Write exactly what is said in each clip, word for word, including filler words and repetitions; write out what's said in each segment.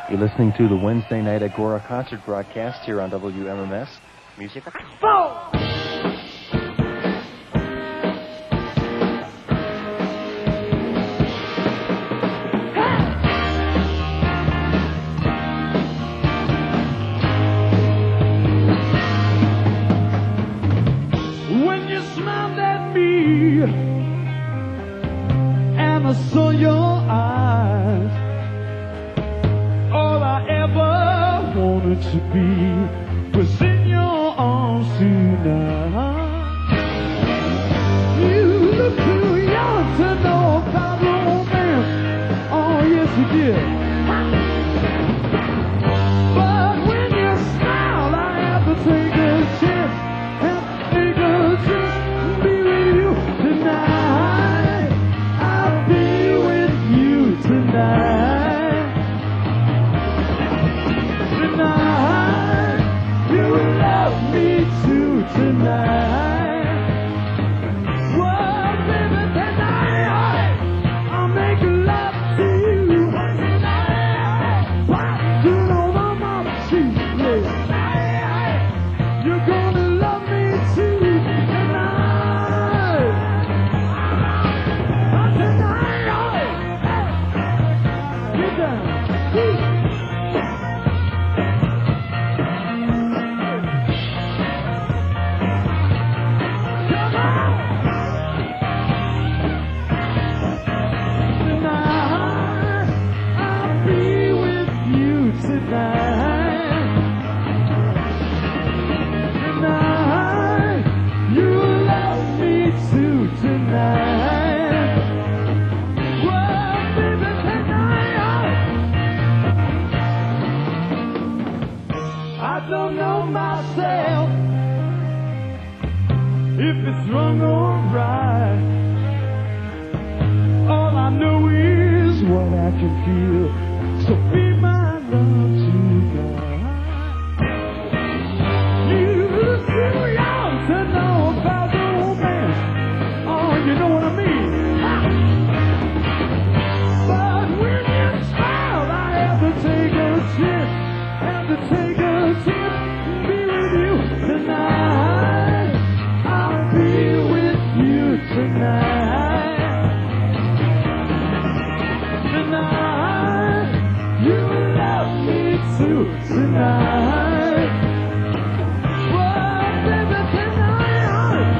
You're listening to the Wednesday Night Agora concert broadcast here on W M M S Music Expo. When you smiled at me and I saw your eyes, all I ever wanted to be was in your arms tonight. You look too young to know about romance. Oh, yes, you did. But when you smile, I have to take a chance. Have to take a chance to be with you tonight. I'll be with you tonight. Tonight, you love me too tonight. Well, baby, tonight, I'll make love to you. Watching over my cheek, yeah. You're gonna love me too tonight. Tonight, get down. If it's wrong or right, all I know is what I can feel. So be my love tonight. You look too young to know about romance. Oh, you know what I mean. But when you smile, I have to take a chance. Have to take a chance. Be with you tonight. Be with you tonight. Tonight, you love me too tonight. Well, baby, tonight.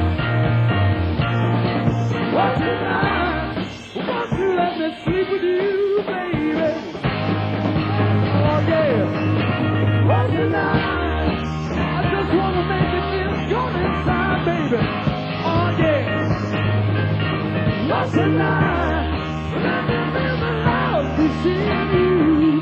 Well, tonight, won't you let me sleep with you, baby? Oh, yeah. Well, tonight, I just want to make it feel good inside, baby. Oh, yeah. Well, tonight, let me feel the love to see you.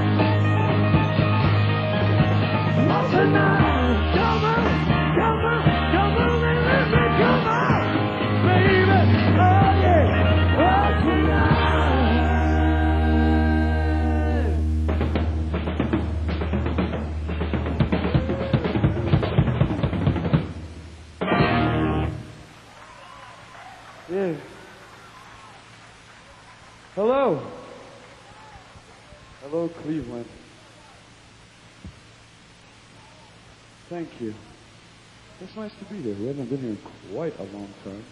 Well, tonight, come on, come on, come on, and let me come on, baby. Oh, yeah. Well, tonight. Yeah. Hello. Hello, Cleveland. Thank you. It's nice to be here. We haven't been here in quite a long time.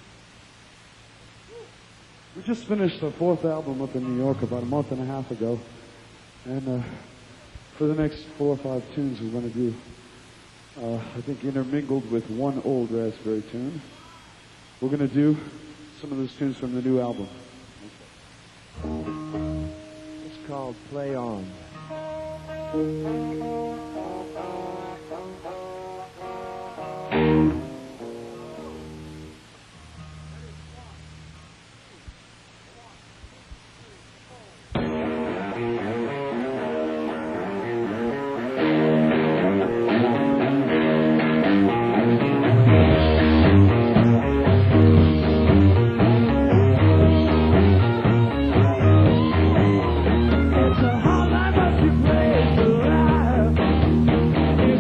We just finished our fourth album up in New York about a month and a half ago. And uh, for the next four or five tunes we're going to do, uh, I think intermingled with one old Raspberry tune, we're going to do some of those tunes from the new album. It's called Play On. It's a hard life, but you play it alive.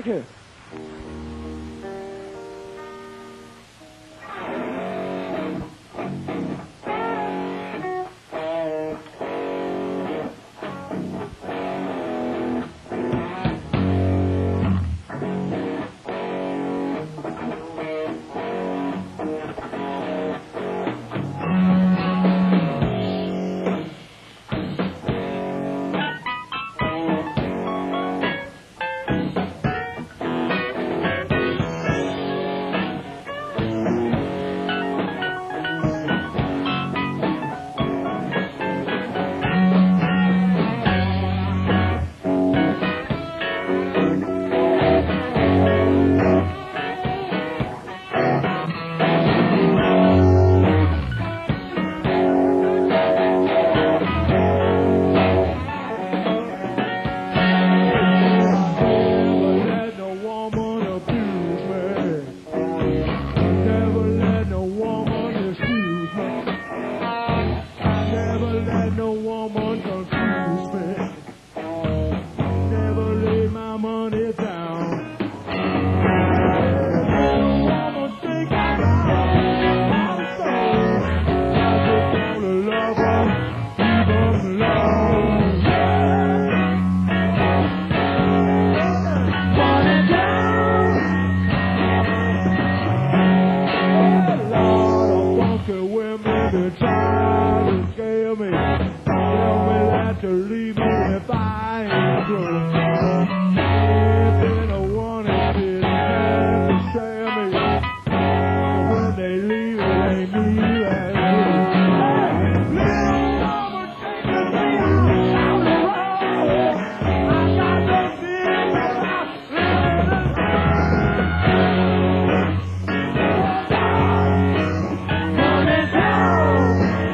you.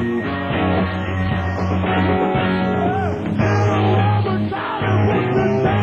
Thank you.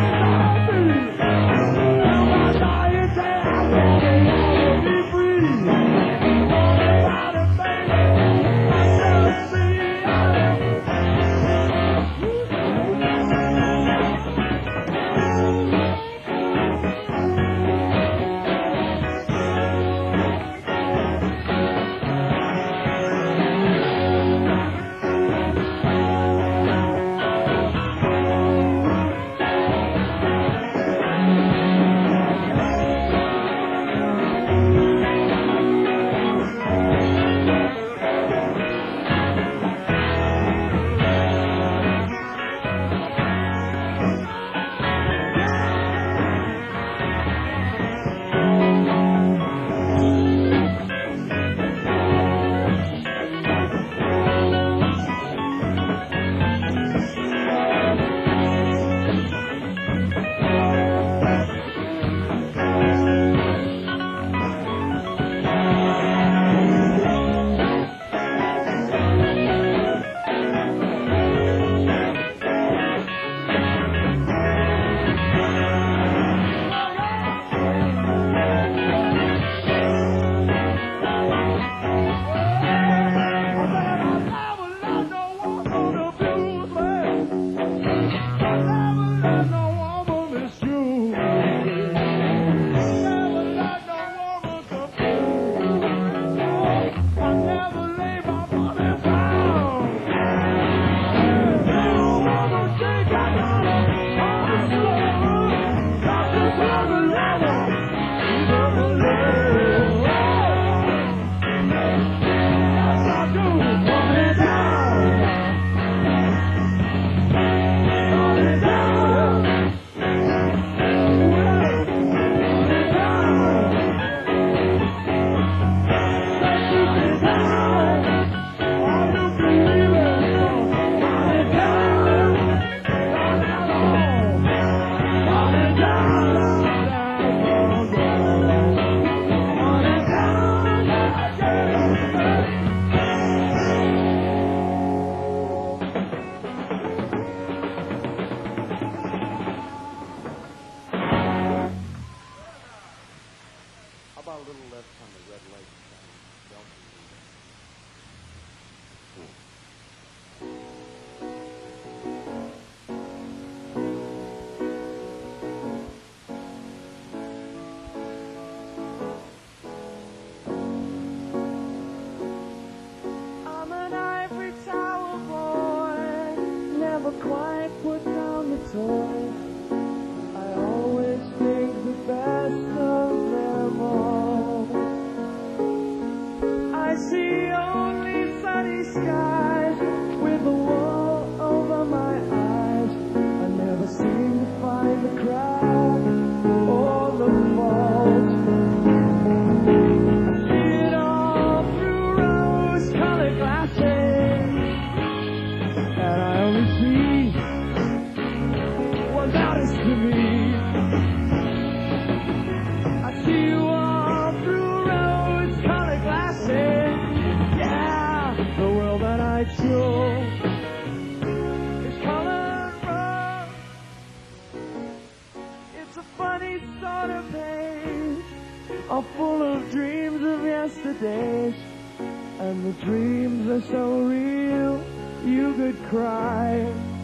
the days, and the dreams are so real, you could cry.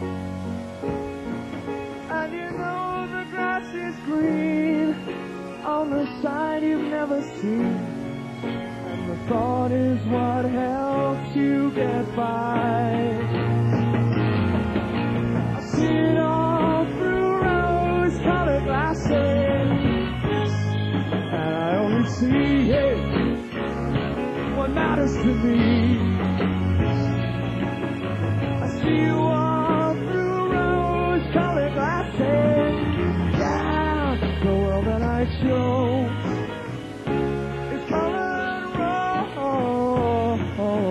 And you know the grass is green on the side you've never seen, and the thought is what helps you get by. I see it all through rose-colored glasses, and I only see it, what matters to me. I see you all through rose-colored glasses. Yeah, the world that I show is colored rose.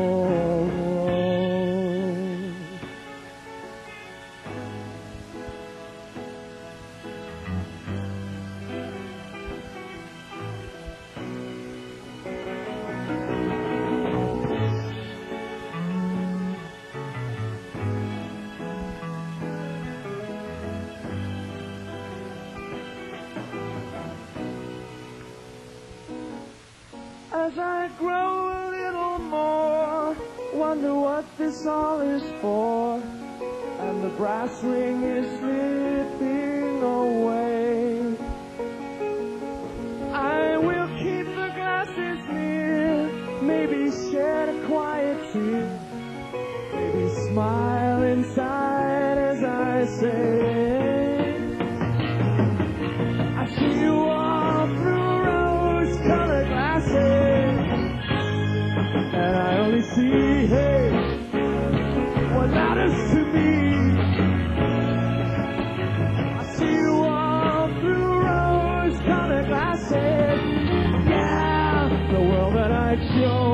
As I grow a little more, wonder what this all is for, and the brass ring is slipping away. I will keep the glasses near, maybe shed a quiet tear, maybe smile inside as I say, I see you all through rose-colored glasses. And I only see, hey, what matters to me. I see you all through rose-colored glasses. Yeah, the world that I show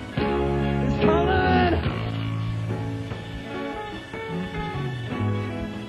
is colored.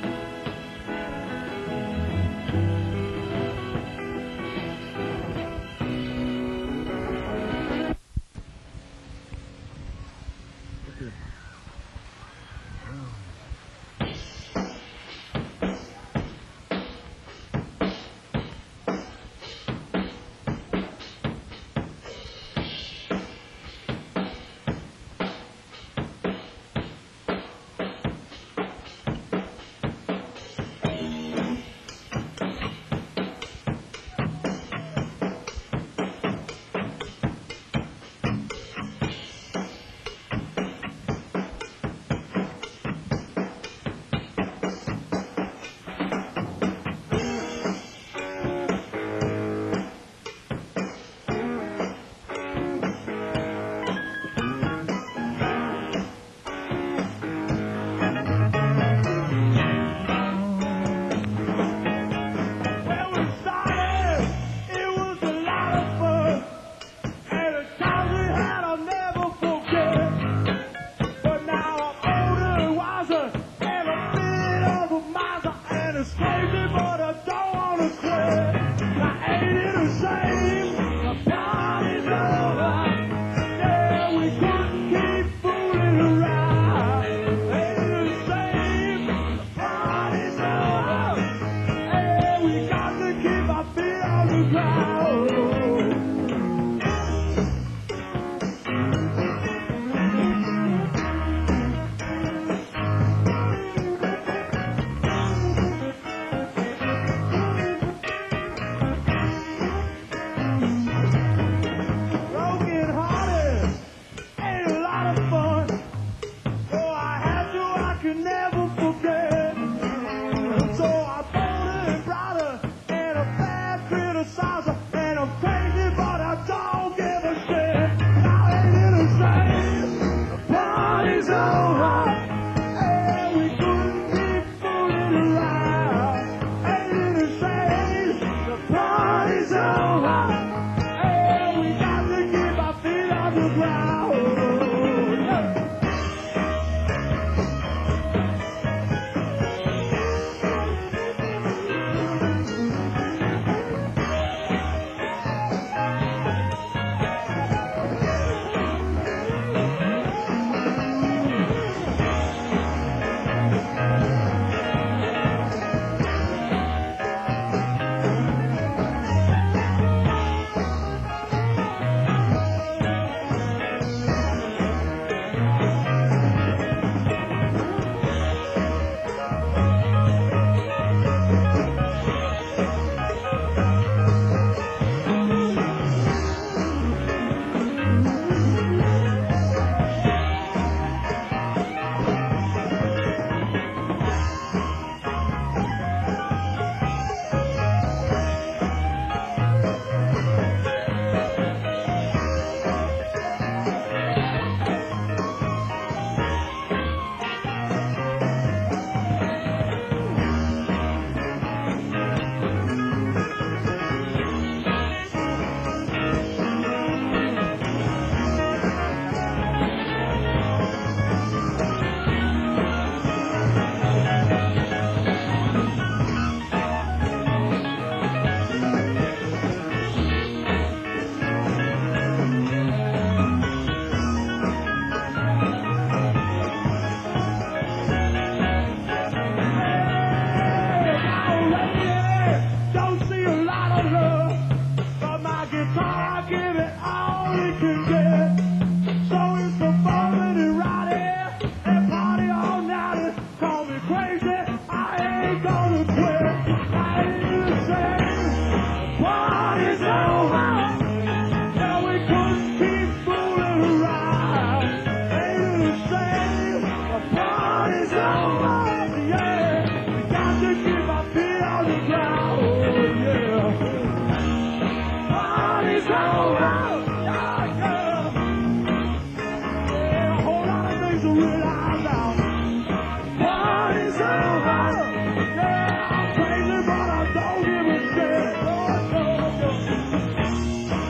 I ain't gonna quit. I ain't saying party's over. Yeah, we couldn't keep fooling around. Ain't saying the party's over. Yeah, we got to keep our feet on the ground. Oh, yeah. Party's over. Yeah, yeah. Yeah, a whole lot of things to realize now. Party's over. Yeah, I'm crazy, but I don't give a shit. Oh, oh, oh.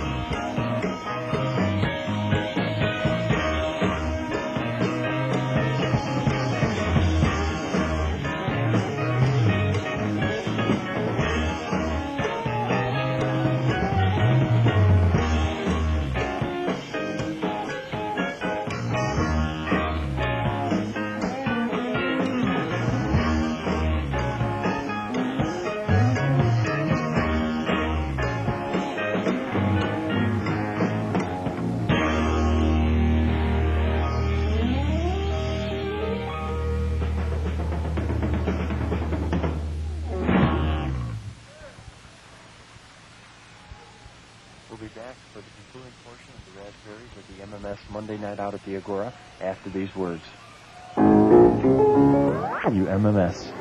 We'll be back for the concluding portion of the Raspberries with the M M S Monday Night Out at the Agora after these words. You M M S.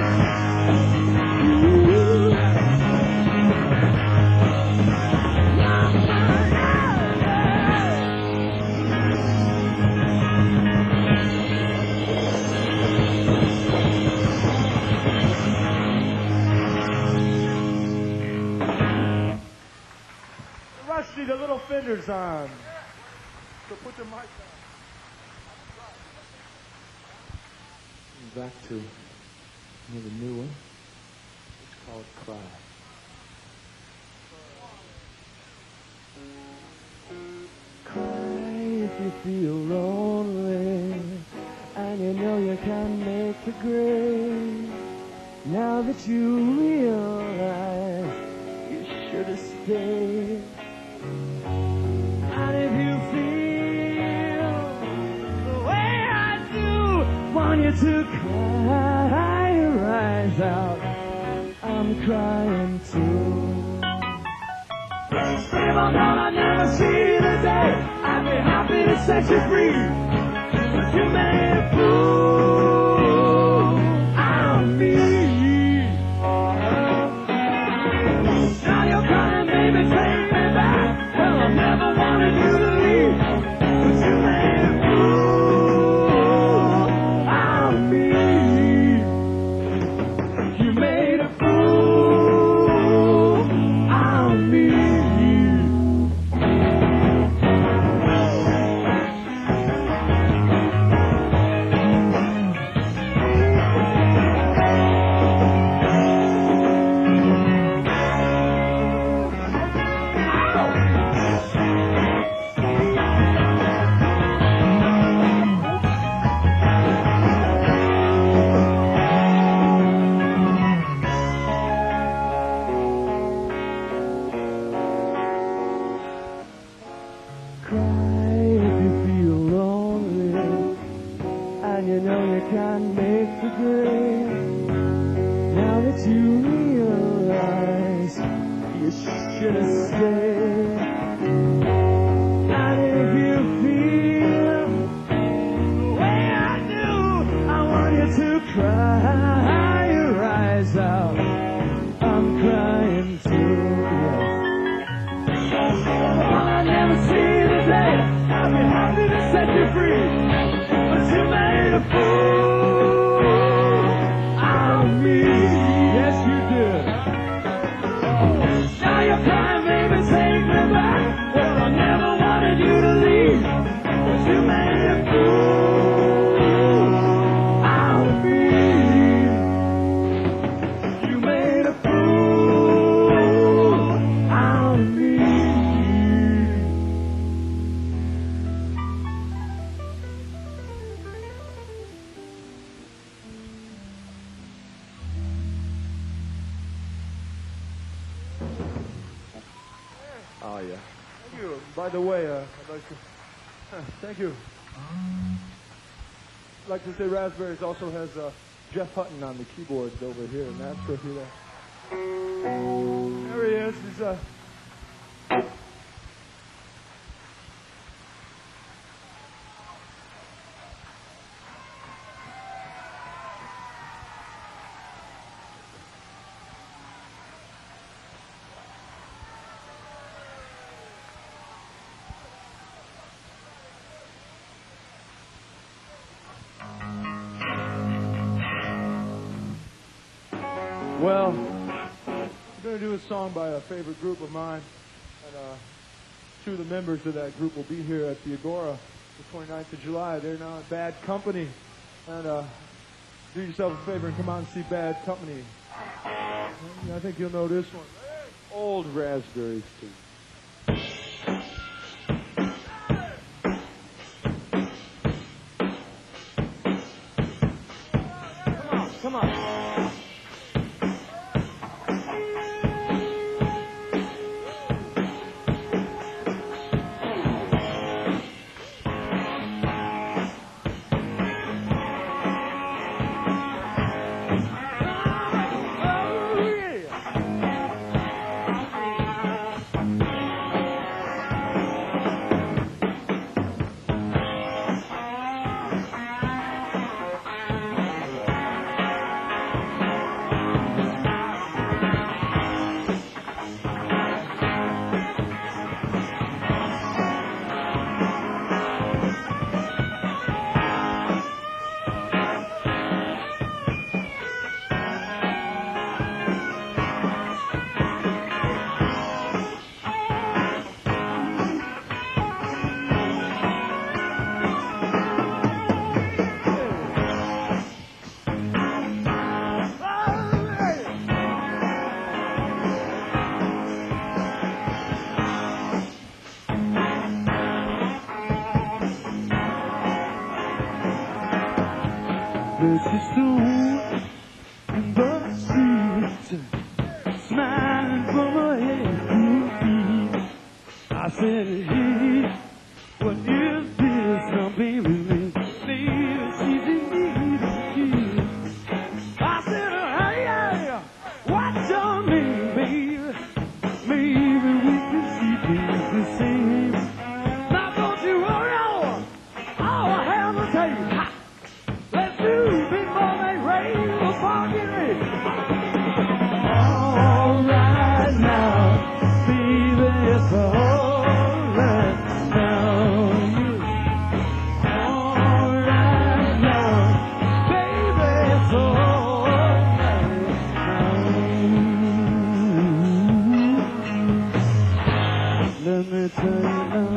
Yeah. Rusty, the little fender's on. So put your mic down. Back to another new one. It's called Cry. Cry if you feel lonely, and you know you can't make the grade. Now that you realize you should have stayed. And if you feel the way I do, want you to cry your eyes out. I'm crying too. Babe, I know I'll never see the day. I'd be happy to set you free, but you made a fool out of me. Now you're coming, baby, take me back. Well, I never wanted you to leave, but you made a fool out of me. You made a fool out of me. Oh, yeah. Thank you. By the way, uh, I'd like to... Uh, thank you. I'd like to say Raspberries also has uh, Jeff Hutton on the keyboards over here in Nashville. Here. There he is. He's... Uh, Well, I'm going to do a song by a favorite group of mine, and uh, two of the members of that group will be here at the Agora the twenty-ninth of July. They're now in Bad Company, and uh, do yourself a favor and come out and see Bad Company. I think you'll know this one. Old Raspberries, too. Come on, come on. she stood in the street, smiling from her head to her feet. I said, hey, what is this now, baby? Baby, she's in need of you. I said, hey, hey, what's your name, baby? Maybe we can see things the same. Now don't you worry, all I have to tell you, ha, let's do before they rain the parking rain. All right now, baby, it's all right now. All right now, baby, it's all right now. Let me tell you now.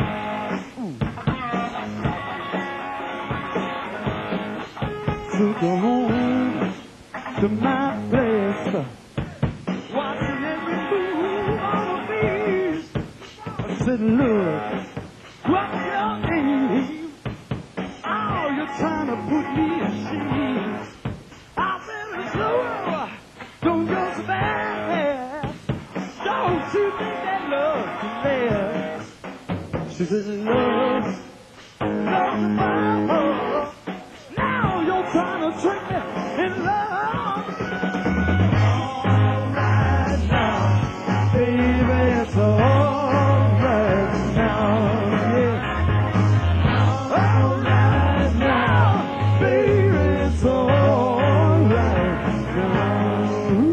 Took her home to my place, watching every move on her face. I said, look, what's your name? Oh, you're trying to put me in shame. I said, slow, don't go so fast. Don't you think that love can last? She said, love, love is my love. Now you're trying to trick me in love. All right now, baby, it's all right now, yeah. All right now, baby, it's all right now. Ooh.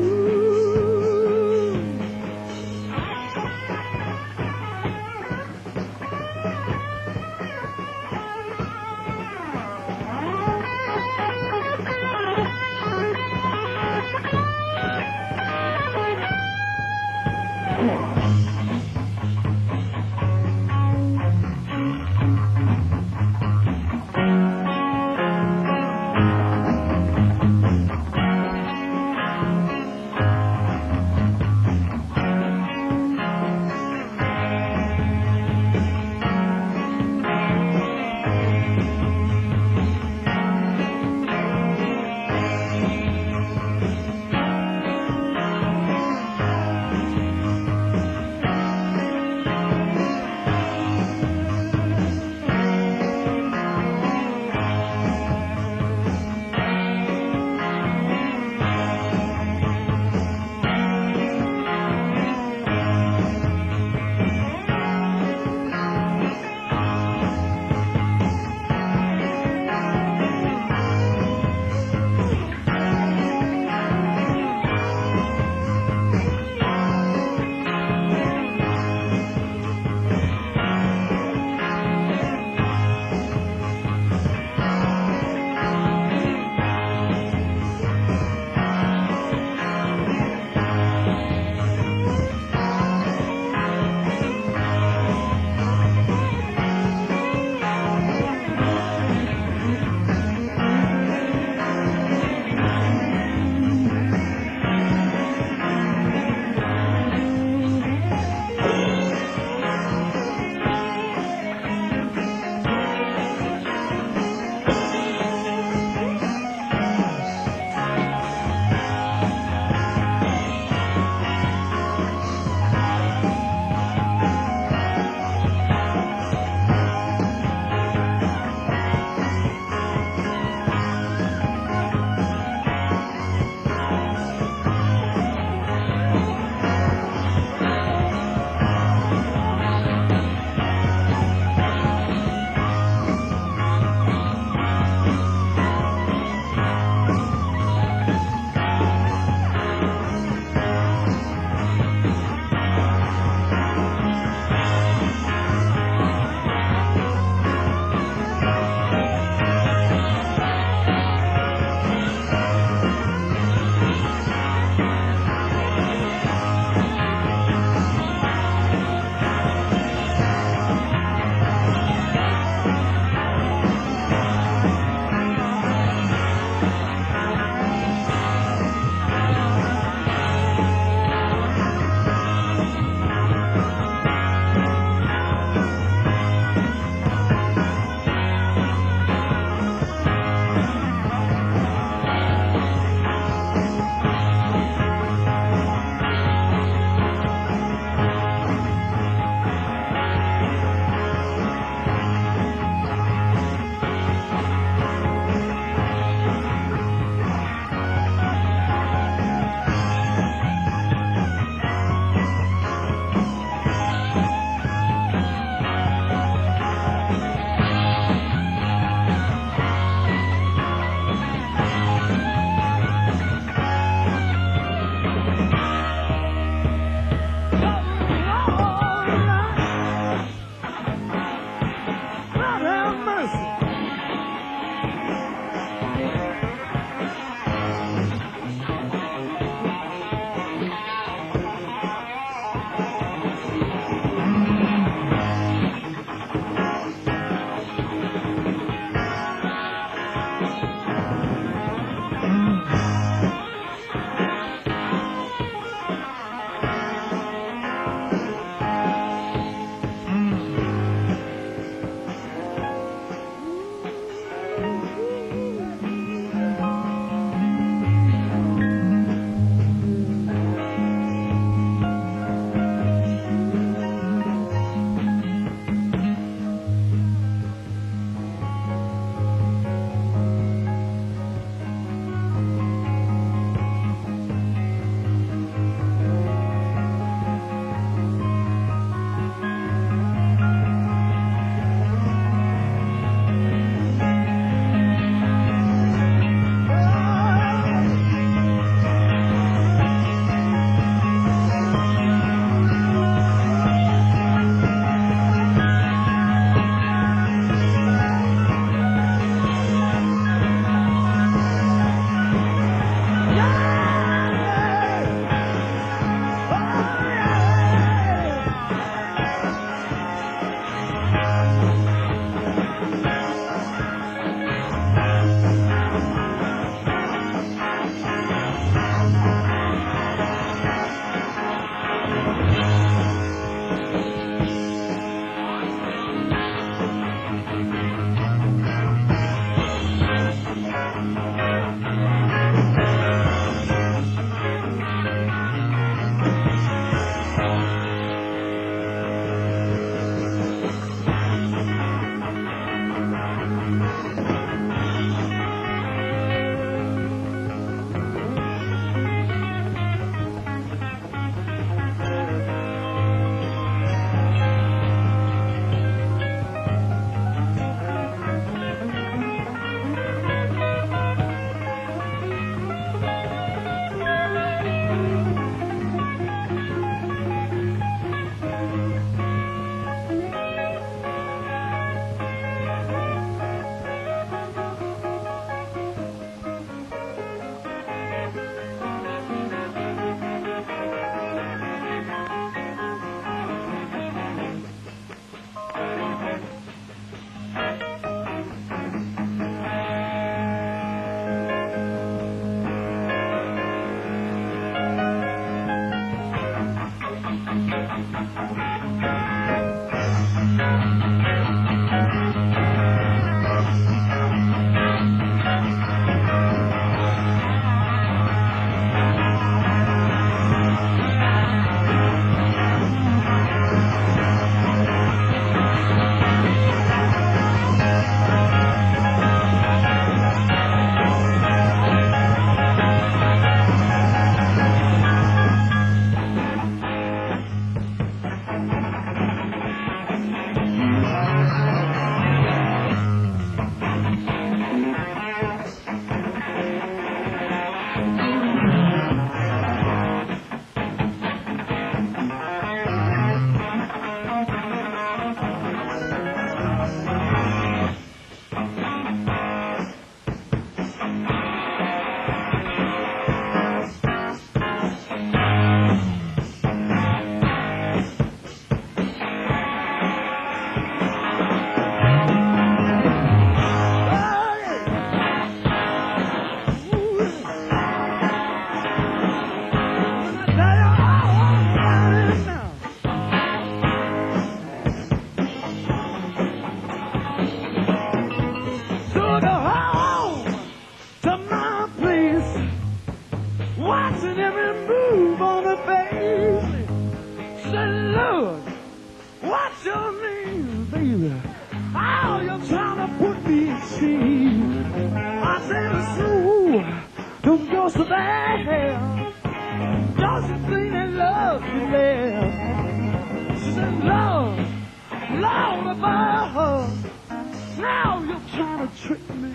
your name, baby? How you trying to put me in shame? I said it's true. Don't go so bad. Don't you think that love is there? She said love, love about her. Now you're trying to trick me.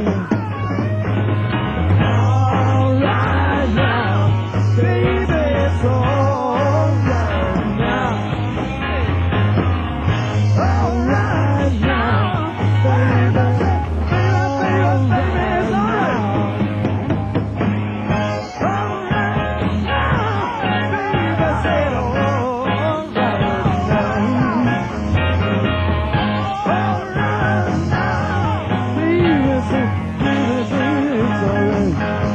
All right now, baby, it's all right now. All right now, baby, baby, baby, baby, it's all right. All right now, baby, say all right now. All right now, baby, say, baby, baby, it's all right.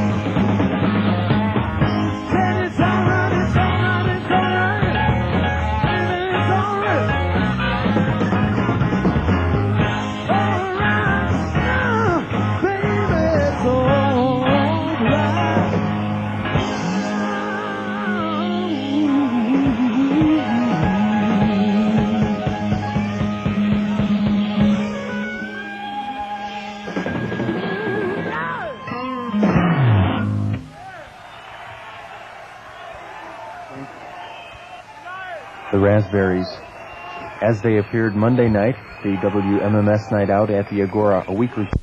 Then it's all right, it's all right, it's all right. Baby, it's all right. All right now, baby, it's all The Raspberries, as they appeared Monday night, the W M M S Night Out at the Agora, a weekly